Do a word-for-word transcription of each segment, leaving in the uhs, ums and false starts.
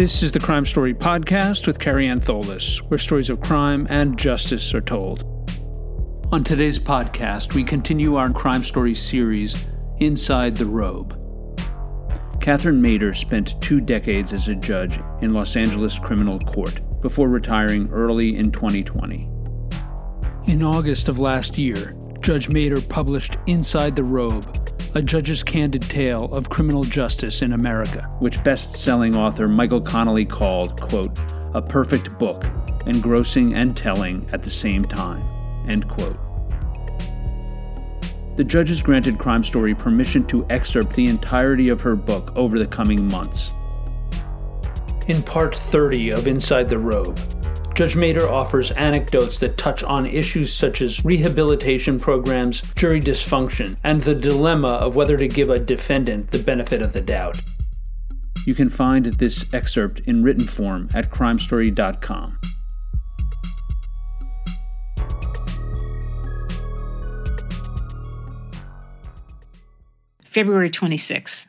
This is the Crime Story Podcast with Carrie Ann Tholis, where stories of crime and justice are told. On today's podcast, we continue our Crime Story series, Inside the Robe. Catherine Mader spent two decades as a judge in Los Angeles criminal court before retiring early in twenty twenty. In August of last year, Judge Mader published Inside the Robe, a judge's candid tale of criminal justice in America, which best-selling author Michael Connelly called, quote, a perfect book, engrossing and telling at the same time, end quote. The judge has granted Crime Story permission to excerpt the entirety of her book over the coming months. In part thirty of Inside the Robe, Judge Mader offers anecdotes that touch on issues such as rehabilitation programs, jury dysfunction, and the dilemma of whether to give a defendant the benefit of the doubt. You can find this excerpt in written form at crime story dot com. February twenty-sixth.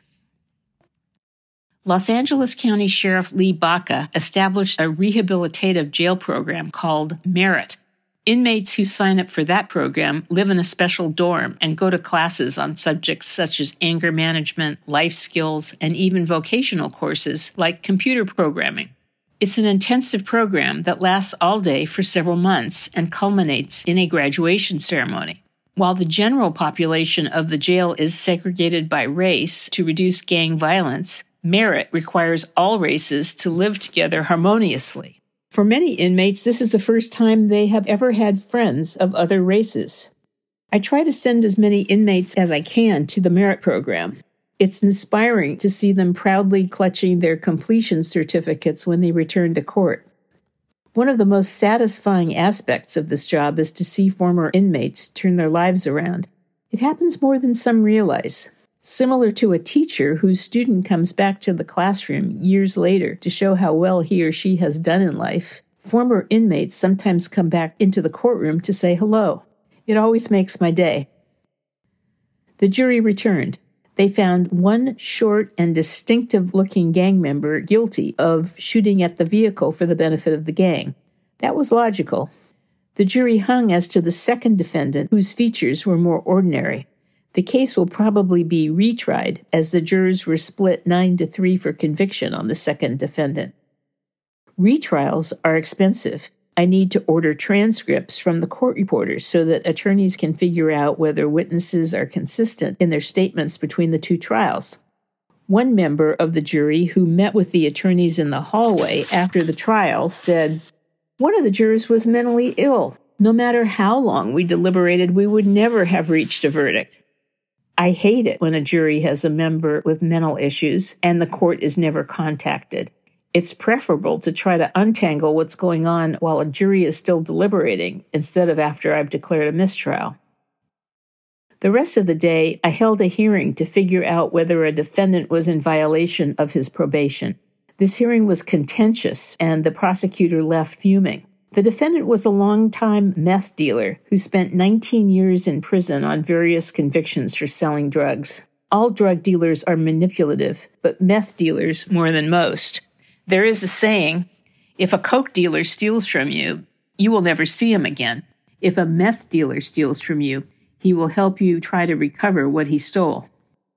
Los Angeles County Sheriff Lee Baca established a rehabilitative jail program called Merit. Inmates who sign up for that program live in a special dorm and go to classes on subjects such as anger management, life skills, and even vocational courses like computer programming. It's an intensive program that lasts all day for several months and culminates in a graduation ceremony. While the general population of the jail is segregated by race to reduce gang violence, Merit requires all races to live together harmoniously. For many inmates, this is the first time they have ever had friends of other races. I try to send as many inmates as I can to the Merit program. It's inspiring to see them proudly clutching their completion certificates when they return to court. One of the most satisfying aspects of this job is to see former inmates turn their lives around. It happens more than some realize. Similar to a teacher whose student comes back to the classroom years later to show how well he or she has done in life, former inmates sometimes come back into the courtroom to say hello. It always makes my day. The jury returned. They found one short and distinctive-looking gang member guilty of shooting at the vehicle for the benefit of the gang. That was logical. The jury hung as to the second defendant, whose features were more ordinary. The case will probably be retried, as the jurors were split nine to three for conviction on the second defendant. Retrials are expensive. I need to order transcripts from the court reporters so that attorneys can figure out whether witnesses are consistent in their statements between the two trials. One member of the jury who met with the attorneys in the hallway after the trial said, "One of the jurors was mentally ill. No matter how long we deliberated, we would never have reached a verdict." I hate it when a jury has a member with mental issues and the court is never contacted. It's preferable to try to untangle what's going on while a jury is still deliberating instead of after I've declared a mistrial. The rest of the day, I held a hearing to figure out whether a defendant was in violation of his probation. This hearing was contentious, and the prosecutor left fuming. The defendant was a longtime meth dealer who spent nineteen years in prison on various convictions for selling drugs. All drug dealers are manipulative, but meth dealers more than most. There is a saying, if a coke dealer steals from you, you will never see him again. If a meth dealer steals from you, he will help you try to recover what he stole.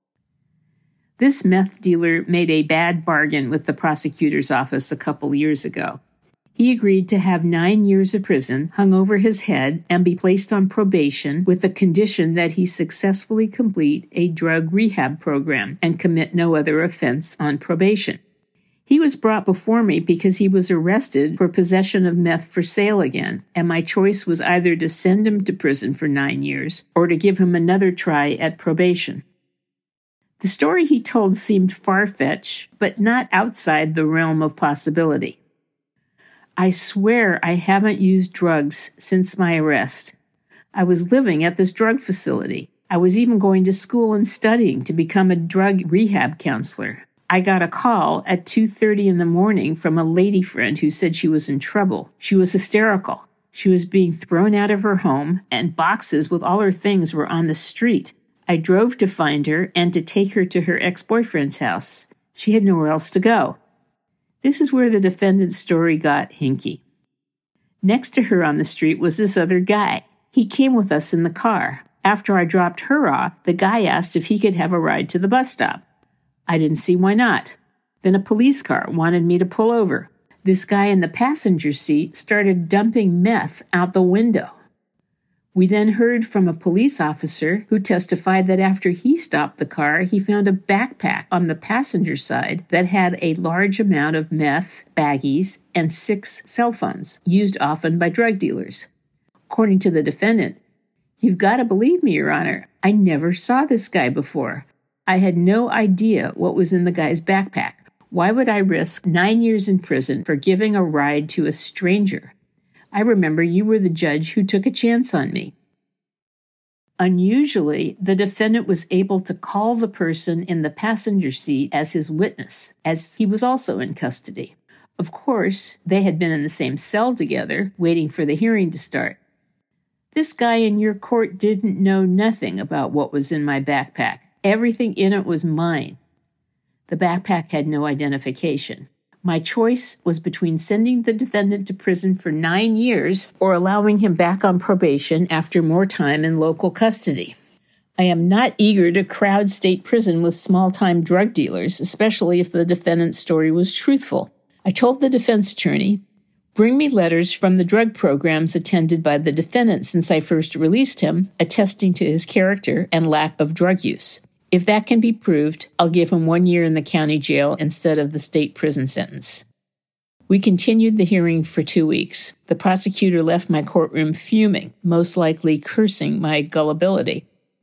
This meth dealer made a bad bargain with the prosecutor's office a couple years ago. He agreed to have nine years of prison hung over his head and be placed on probation with the condition that he successfully complete a drug rehab program and commit no other offense on probation. He was brought before me because he was arrested for possession of meth for sale again, and my choice was either to send him to prison for nine years or to give him another try at probation. The story he told seemed far-fetched, but not outside the realm of possibility. I swear I haven't used drugs since my arrest. I was living at this drug facility. I was even going to school and studying to become a drug rehab counselor. I got a call at two thirty in the morning from a lady friend who said she was in trouble. She was hysterical. She was being thrown out of her home, and boxes with all her things were on the street. I drove to find her and to take her to her ex-boyfriend's house. She had nowhere else to go. This is where the defendant's story got hinky. Next to her on the street was this other guy. He came with us in the car. After I dropped her off, the guy asked if he could have a ride to the bus stop. I didn't see why not. Then a police car wanted me to pull over. This guy in the passenger seat started dumping meth out the window. We then heard from a police officer who testified that after he stopped the car, he found a backpack on the passenger side that had a large amount of meth, baggies, and six cell phones, used often by drug dealers. According to the defendant, "You've got to believe me, Your Honor. I never saw this guy before. I had no idea what was in the guy's backpack. Why would I risk nine years in prison for giving a ride to a stranger? I remember you were the judge who took a chance on me." Unusually, the defendant was able to call the person in the passenger seat as his witness, as he was also in custody. Of course, they had been in the same cell together, waiting for the hearing to start. "This guy in your court didn't know nothing about what was in my backpack. Everything in it was mine." The backpack had no identification. My choice was between sending the defendant to prison for nine years or allowing him back on probation after more time in local custody. I am not eager to crowd state prison with small-time drug dealers, especially if the defendant's story was truthful. I told the defense attorney, "Bring me letters from the drug programs attended by the defendant since I first released him, attesting to his character and lack of drug use. If that can be proved, I'll give him one year in the county jail instead of the state prison sentence." We continued the hearing for two weeks. The prosecutor left my courtroom fuming, most likely cursing my gullibility.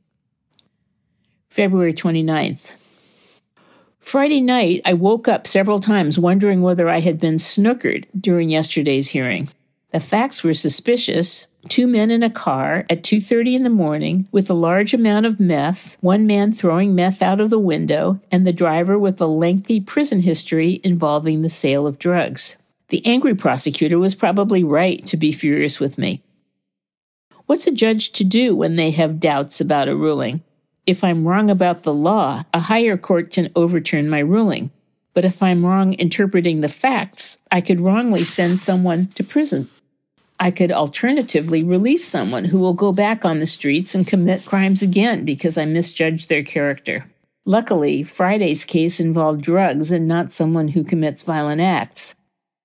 February twenty-ninth. Friday night, I woke up several times wondering whether I had been snookered during yesterday's hearing. The facts were suspicious. Two men in a car at two thirty in the morning with a large amount of meth, one man throwing meth out of the window, and the driver with a lengthy prison history involving the sale of drugs. The angry prosecutor was probably right to be furious with me. What's a judge to do when they have doubts about a ruling? If I'm wrong about the law, a higher court can overturn my ruling. But if I'm wrong interpreting the facts, I could wrongly send someone to prison. I could alternatively release someone who will go back on the streets and commit crimes again because I misjudged their character. Luckily, Friday's case involved drugs and not someone who commits violent acts.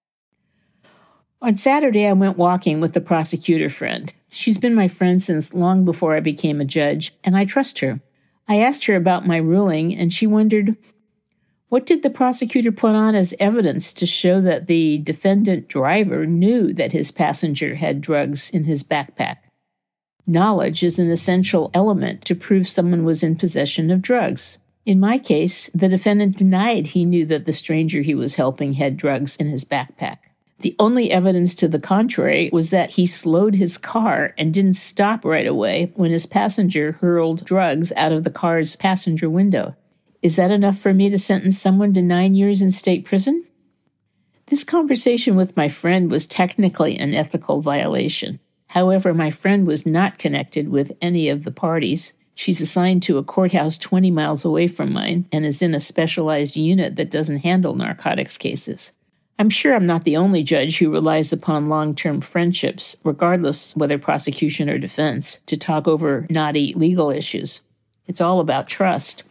On Saturday, I went walking with a prosecutor friend. She's been my friend since long before I became a judge, and I trust her. I asked her about my ruling, and she wondered, what did the prosecutor put on as evidence to show that the defendant driver knew that his passenger had drugs in his backpack? Knowledge is an essential element to prove someone was in possession of drugs. In my case, the defendant denied he knew that the stranger he was helping had drugs in his backpack. The only evidence to the contrary was that he slowed his car and didn't stop right away when his passenger hurled drugs out of the car's passenger window. Is that enough for me to sentence someone to nine years in state prison? This conversation with my friend was technically an ethical violation. However, my friend was not connected with any of the parties. She's assigned to a courthouse twenty miles away from mine and is in a specialized unit that doesn't handle narcotics cases. I'm sure I'm not the only judge who relies upon long-term friendships, regardless whether prosecution or defense, to talk over knotty legal issues. It's all about trust.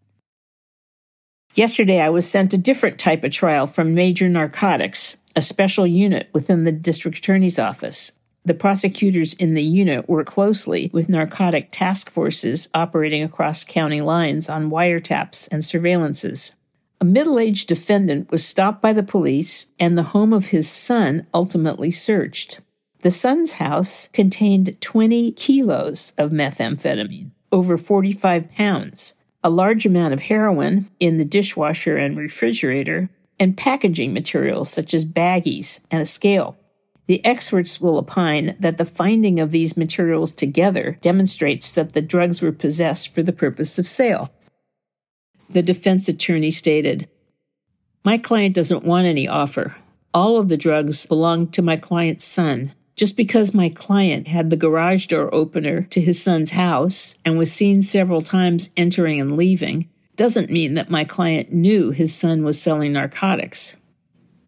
Yesterday, I was sent a different type of trial from Major Narcotics, a special unit within the district attorney's office. The prosecutors in the unit work closely with narcotic task forces operating across county lines on wiretaps and surveillances. A middle-aged defendant was stopped by the police, and the home of his son ultimately searched. The son's house contained twenty kilos of methamphetamine, over forty-five pounds, a large amount of heroin in the dishwasher and refrigerator, and packaging materials such as baggies and a scale. The experts will opine that the finding of these materials together demonstrates that the drugs were possessed for the purpose of sale. The defense attorney stated, "My client doesn't want any offer. All of the drugs belong to my client's son. Just because my client had the garage door opener to his son's house and was seen several times entering and leaving doesn't mean that my client knew his son was selling narcotics."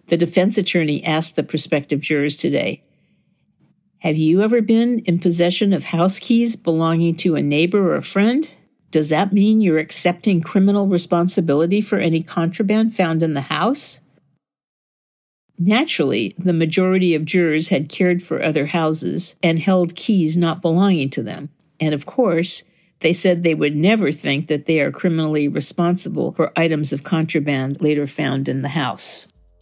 The defense attorney asked the prospective jurors today, "Have you ever been in possession of house keys belonging to a neighbor or a friend? Does that mean you're accepting criminal responsibility for any contraband found in the house?" Naturally, the majority of jurors had cared for other houses and held keys not belonging to them. And of course, they said they would never think that they are criminally responsible for items of contraband later found in the house.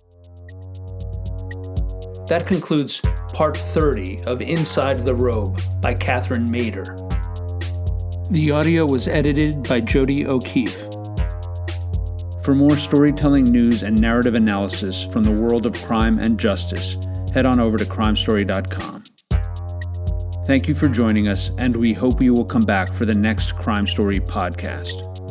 That concludes part thirty of Inside the Robe by Catherine Mader. The audio was edited by Jody O'Keefe. For more storytelling news and narrative analysis from the world of crime and justice, head on over to crime story dot com. Thank you for joining us, and we hope you will come back for the next Crime Story podcast.